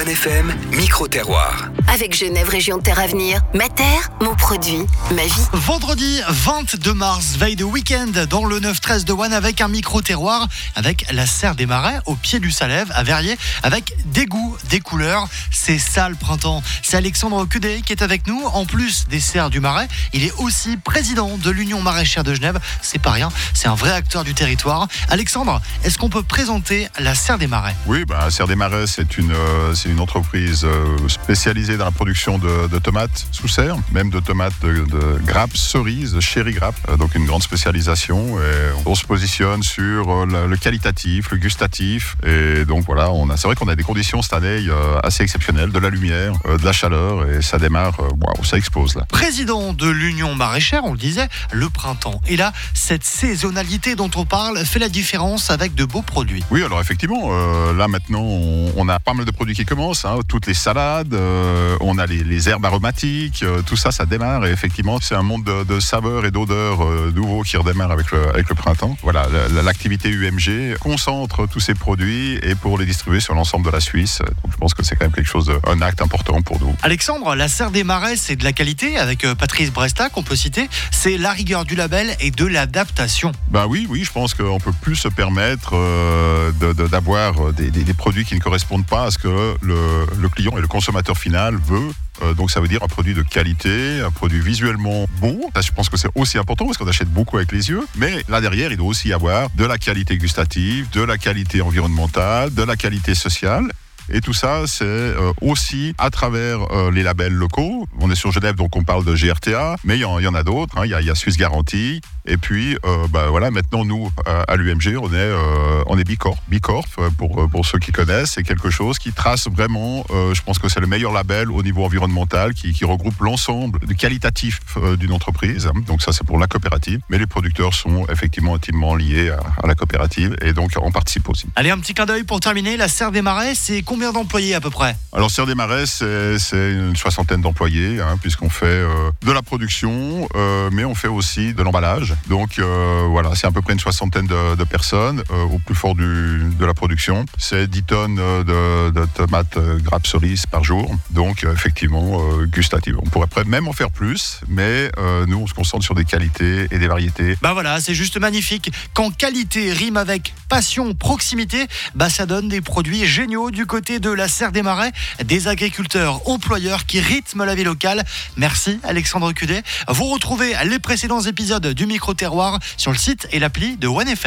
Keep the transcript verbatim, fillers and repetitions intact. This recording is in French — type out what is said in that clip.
One F M, micro-terroir. Avec Genève Région de Terre Avenir, ma terre, mon produit, ma vie. Vendredi vingt-deux mars, veille de week-end dans le neuf treize de One avec un micro-terroir, avec la serre des Marais au pied du Salève à Verrier, avec des goûts, des couleurs. C'est ça le printemps. C'est Alexandre Cudet qui est avec nous. En plus des serres du Marais, il est aussi président de l'Union maraîchère de Genève. C'est pas rien, c'est un vrai acteur du territoire. Alexandre, est-ce qu'on peut présenter la serre des Marais ? Oui, bah, la serre des Marais, c'est une, euh, c'est une entreprise euh, spécialisée dans la production de, de tomates sous serre, même de tomates de, de grappes, cerises, cherry grappes, euh, donc une grande spécialisation. Et on se positionne sur euh, le, le qualitatif, le gustatif. Et donc voilà, on a, c'est vrai qu'on a des conditions cette année euh, assez exceptionnelles, de la lumière, euh, de la chaleur, et ça démarre, euh, wow, ça explose là. Président de l'Union maraîchère, on le disait, le printemps. Et là, cette saisonnalité dont on parle fait la différence avec de beaux produits. Oui, alors effectivement, euh, là maintenant, on, on a pas mal de produits qui commencent, hein, toutes les salades, euh, on a les, les herbes aromatiques, euh, tout ça, ça démarre. Et effectivement, c'est un monde de, de saveurs et d'odeurs euh, nouveaux qui redémarre avec le, avec le printemps. Voilà, la, l'activité U M G concentre tous ces produits et pour les distribuer sur l'ensemble de la Suisse. Donc je pense que c'est quand même quelque chose, de, un acte important pour nous. Alexandre, la serre des Marais, c'est de la qualité, avec Patrice Bresta qu'on peut citer. C'est la rigueur du label et de l'adaptation. Ben oui, oui, je pense qu'on peut plus se permettre euh, de, de, d'avoir des, des, des produits qui ne correspondent pas à ce que le, le client et le consommateur final veut. Euh, donc ça veut dire un produit de qualité, un produit visuellement beau. Ça, je pense que c'est aussi important parce qu'on achète beaucoup avec les yeux. Mais là derrière, il doit aussi y avoir de la qualité gustative, de la qualité environnementale, de la qualité sociale. Et tout ça, c'est euh, aussi à travers euh, les labels locaux. On est sur Genève, donc on parle de G R T A, mais il y, y en a d'autres. Il hein. y, y a Suisse Garantie. Et puis, euh, bah, voilà, maintenant, nous, à, à l'U M G, on est, euh, on est Bicorp. Bicorp, pour, pour ceux qui connaissent, c'est quelque chose qui trace vraiment, euh, je pense que c'est le meilleur label au niveau environnemental, qui, qui regroupe l'ensemble du qualitatif euh, d'une entreprise. Donc ça, c'est pour la coopérative. Mais les producteurs sont effectivement intimement liés à, à la coopérative et donc on participe aussi. Allez, un petit clin d'œil pour terminer. La serre des Marais, c'est combien d'employés à peu près ? Alors, Serre des Marais, c'est, c'est une soixantaine d'employés, hein, puisqu'on fait euh, de la production, euh, mais on fait aussi de l'emballage. Donc euh, voilà, c'est à peu près une soixantaine de, de personnes euh, au plus fort du, de la production. C'est dix tonnes de, de tomates euh, grappes cerises par jour. Donc euh, effectivement, euh, gustative. On pourrait même en faire plus, mais euh, nous, on se concentre sur des qualités et des variétés. Bah voilà, c'est juste magnifique. Quand qualité rime avec passion, proximité, bah ça donne des produits géniaux du côté de la serre des Marais, des agriculteurs employeurs qui rythment la vie locale. Merci Alexandre Cudet. Vous retrouvez les précédents épisodes du Micro-Terroir sur le site et l'appli de One F M.